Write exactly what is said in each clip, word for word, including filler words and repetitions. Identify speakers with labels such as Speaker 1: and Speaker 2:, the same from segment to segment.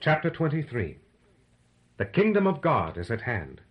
Speaker 1: Chapter twenty-three. The Kingdom of God is at hand.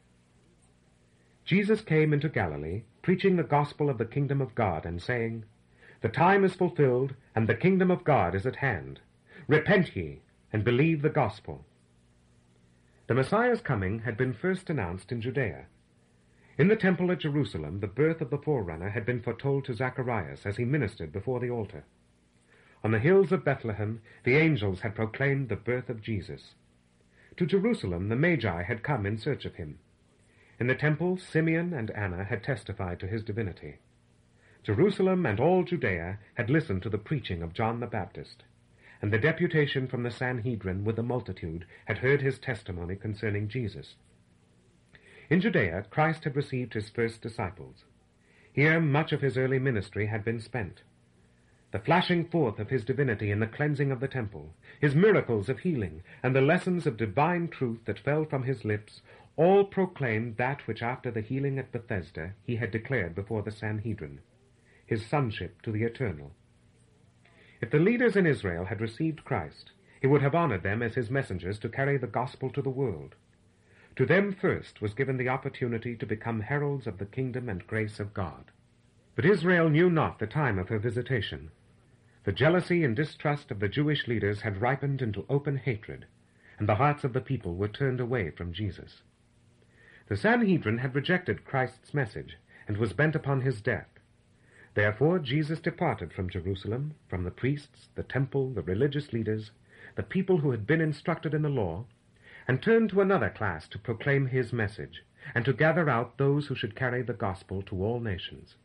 Speaker 1: Jesus came into Galilee, preaching the gospel of the kingdom of God, and saying, The time is fulfilled, and the kingdom of God is at hand. Repent ye, and believe the gospel. The Messiah's coming had been first announced in Judea. In the temple at Jerusalem, the birth of the forerunner had been foretold to Zacharias as he ministered before the altar. On the hills of Bethlehem, the angels had proclaimed the birth of Jesus. To Jerusalem, the Magi had come in search of him. In the temple, Simeon and Anna had testified to his divinity. Jerusalem and all Judea had listened to the preaching of John the Baptist, and the deputation from the Sanhedrin with the multitude had heard his testimony concerning Jesus. In Judea, Christ had received his first disciples. Here much of his early ministry had been spent. The flashing forth of his divinity in the cleansing of the temple, his miracles of healing, and the lessons of divine truth that fell from his lips, all proclaimed that which after the healing at Bethesda he had declared before the Sanhedrin, his sonship to the Eternal. If the leaders in Israel had received Christ, he would have honored them as his messengers to carry the gospel to the world. To them first was given the opportunity to become heralds of the kingdom and grace of God. But Israel knew not the time of her visitation. The jealousy and distrust of the Jewish leaders had ripened into open hatred, and the hearts of the people were turned away from Jesus. The Sanhedrin had rejected Christ's message, and was bent upon his death. Therefore Jesus departed from Jerusalem, from the priests, the temple, the religious leaders, the people who had been instructed in the law, and turned to another class to proclaim his message, and to gather out those who should carry the gospel to all nations.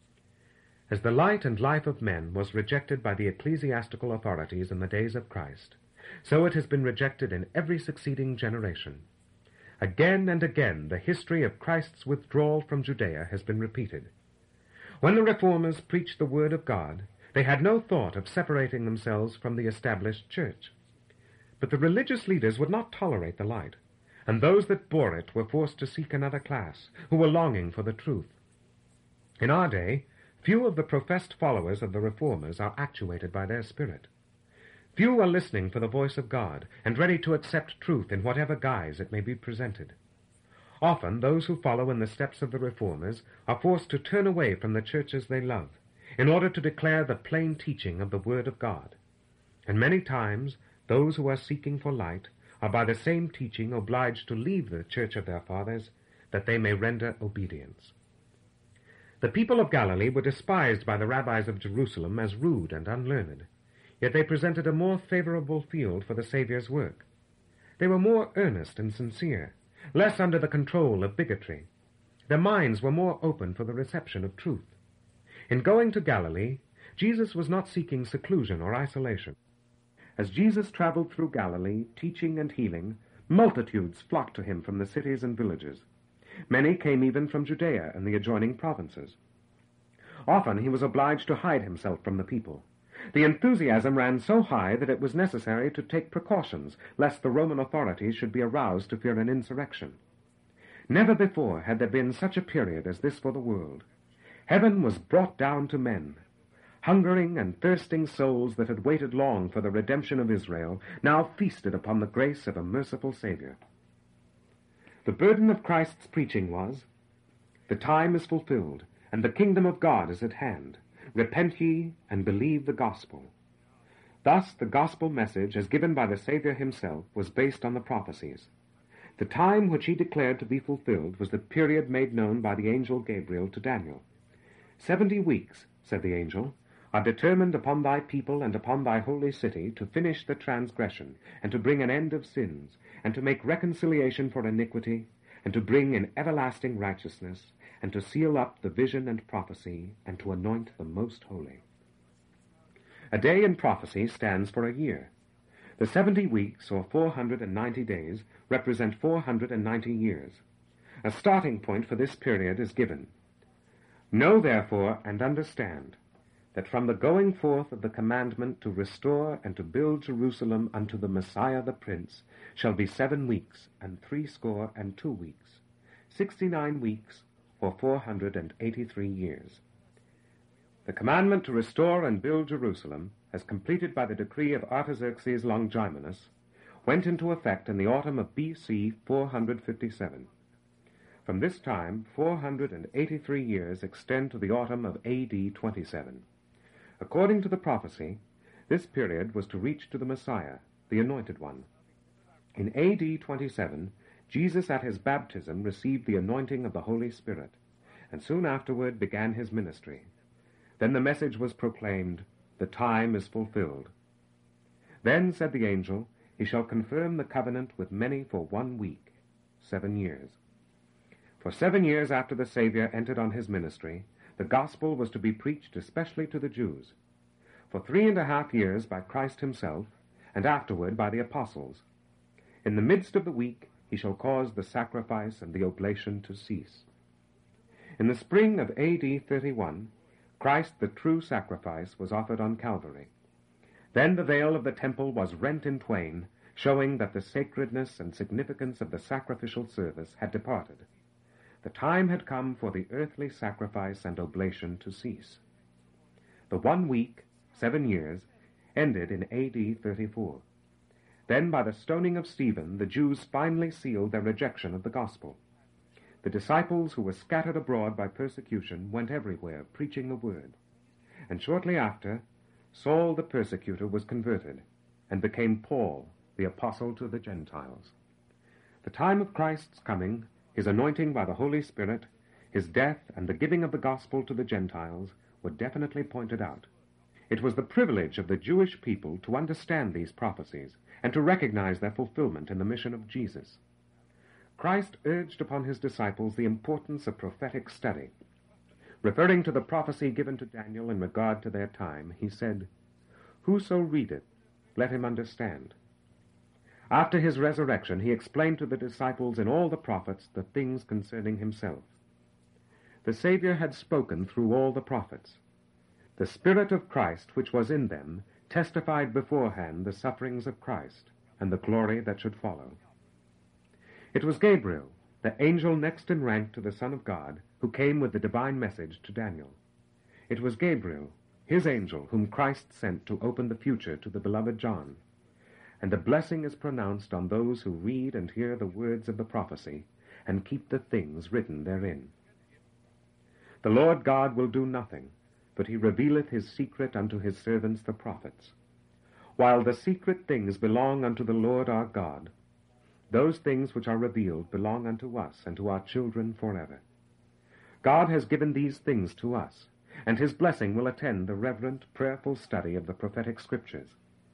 Speaker 1: As the light and life of men was rejected by the ecclesiastical authorities in the days of Christ, so it has been rejected in every succeeding generation. Again and again the history of Christ's withdrawal from Judea has been repeated. When the Reformers preached the word of God, they had no thought of separating themselves from the established church. But the religious leaders would not tolerate the light, and those that bore it were forced to seek another class, who were longing for the truth. In our day, few of the professed followers of the Reformers are actuated by their spirit. Few are listening for the voice of God, and ready to accept truth in whatever guise it may be presented. Often those who follow in the steps of the Reformers are forced to turn away from the churches they love, in order to declare the plain teaching of the Word of God. And many times those who are seeking for light are by the same teaching obliged to leave the church of their fathers, that they may render obedience. The people of Galilee were despised by the rabbis of Jerusalem as rude and unlearned, yet they presented a more favorable field for the Saviour's work. They were more earnest and sincere, less under the control of bigotry. Their minds were more open for the reception of truth. In going to Galilee, Jesus was not seeking seclusion or isolation. As Jesus traveled through Galilee, teaching and healing, multitudes flocked to him from the cities and villages. Many came even from Judea and the adjoining provinces. Often he was obliged to hide himself from the people. The enthusiasm ran so high that it was necessary to take precautions, lest the Roman authorities should be aroused to fear an insurrection. Never before had there been such a period as this for the world. Heaven was brought down to men. Hungering and thirsting souls that had waited long for the redemption of Israel now feasted upon the grace of a merciful Savior. The burden of Christ's preaching was, The time is fulfilled, and the kingdom of God is at hand. Repent ye, and believe the gospel. Thus the gospel message, as given by the Savior himself, was based on the prophecies. The time which he declared to be fulfilled was the period made known by the angel Gabriel to Daniel. Seventy weeks, said the angel, are determined upon thy people and upon thy holy city to finish the transgression, and to bring an end of sins, and to make reconciliation for iniquity, and to bring in everlasting righteousness, and to seal up the vision and prophecy, and to anoint the most holy. A day in prophecy stands for a year. The seventy weeks, or four hundred and ninety days, represent four hundred and ninety years. A starting point for this period is given. Know therefore and understand that from the going forth of the commandment to restore and to build Jerusalem unto the Messiah the Prince shall be seven weeks, and threescore and two weeks, sixty-nine weeks, or four hundred and eighty-three years. The commandment to restore and build Jerusalem, as completed by the decree of Artaxerxes Longimanus, went into effect in the autumn of B C four fifty-seven. From this time, four hundred eighty-three years extend to the autumn of A D twenty-seven. According to the prophecy, this period was to reach to the Messiah, the Anointed One. In A D twenty-seven, Jesus at his baptism received the anointing of the Holy Spirit, and soon afterward began his ministry. Then the message was proclaimed, "The time is fulfilled." Then said the angel, "He shall confirm the covenant with many for one week," seven years. For seven years after the Savior entered on his ministry, the gospel was to be preached especially to the Jews. For three and a half years by Christ himself, and afterward by the apostles. In the midst of the week he shall cause the sacrifice and the oblation to cease. In the spring of A D thirty-one, Christ, the true sacrifice, was offered on Calvary. Then the veil of the temple was rent in twain, showing that the sacredness and significance of the sacrificial service had departed. The time had come for the earthly sacrifice and oblation to cease. The one week, seven years, ended in A D thirty-four. Then, by the stoning of Stephen, the Jews finally sealed their rejection of the gospel. The disciples who were scattered abroad by persecution went everywhere preaching the word. And shortly after, Saul the persecutor was converted, and became Paul, the apostle to the Gentiles. The time of Christ's coming, his anointing by the Holy Spirit, his death, and the giving of the gospel to the Gentiles were definitely pointed out. It was the privilege of the Jewish people to understand these prophecies and to recognize their fulfillment in the mission of Jesus. Christ urged upon his disciples the importance of prophetic study. Referring to the prophecy given to Daniel in regard to their time, he said, "Whoso readeth, let him understand." After his resurrection, he explained to the disciples in all the prophets the things concerning himself. The Savior had spoken through all the prophets. The Spirit of Christ which was in them testified beforehand the sufferings of Christ and the glory that should follow. It was Gabriel, the angel next in rank to the Son of God, who came with the divine message to Daniel. It was Gabriel, his angel, whom Christ sent to open the future to the beloved John. And a blessing is pronounced on those who read and hear the words of the prophecy, and keep the things written therein. The Lord God will do nothing, but he revealeth his secret unto his servants the prophets. While the secret things belong unto the Lord our God, those things which are revealed belong unto us and to our children forever. God has given these things to us, and his blessing will attend the reverent, prayerful study of the prophetic scriptures.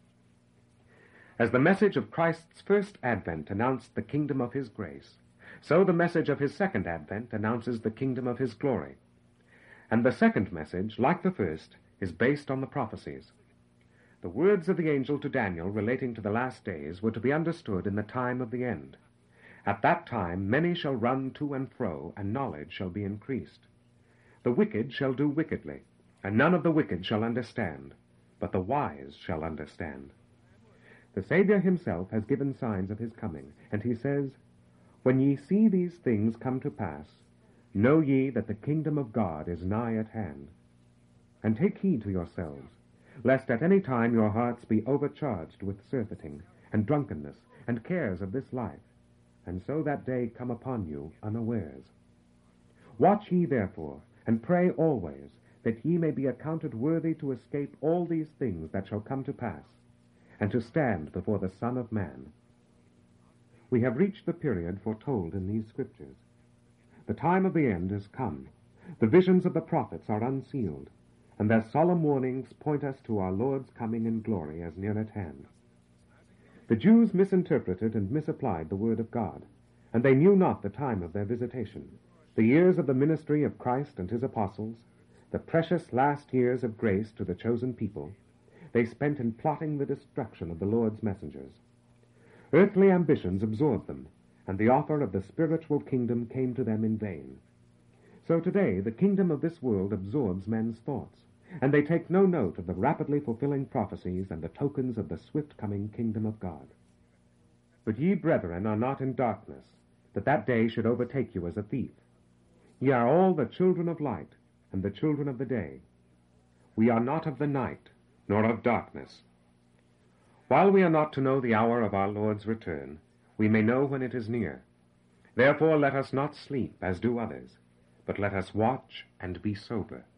Speaker 1: As the message of Christ's first advent announced the kingdom of his grace, so the message of his second advent announces the kingdom of his glory. And the second message, like the first, is based on the prophecies. The words of the angel to Daniel relating to the last days were to be understood in the time of the end. At that time many shall run to and fro, and knowledge shall be increased. The wicked shall do wickedly, and none of the wicked shall understand, but the wise shall understand. The Savior himself has given signs of his coming, and he says, "When ye see these things come to pass, know ye that the kingdom of God is nigh at hand. And take heed to yourselves, lest at any time your hearts be overcharged with surfeiting, and drunkenness, and cares of this life, and so that day come upon you unawares. Watch ye therefore, and pray always, that ye may be accounted worthy to escape all these things that shall come to pass, and to stand before the Son of Man." We have reached the period foretold in these scriptures. The time of the end is come. The visions of the prophets are unsealed, and their solemn warnings point us to our Lord's coming in glory as near at hand. The Jews misinterpreted and misapplied the word of God, and they knew not the time of their visitation. The years of the ministry of Christ and his apostles, the precious last years of grace to the chosen people, they spent in plotting the destruction of the Lord's messengers. Earthly ambitions absorbed them, and the offer of the spiritual kingdom came to them in vain. So today the kingdom of this world absorbs men's thoughts, and they take no note of the rapidly fulfilling prophecies and the tokens of the swift coming kingdom of God. But ye, brethren, are not in darkness, that that day should overtake you as a thief. Ye are all the children of light, and the children of the day. We are not of the night, nor of darkness. While we are not to know the hour of our Lord's return, we may know when it is near. Therefore let us not sleep as do others, but let us watch and be sober.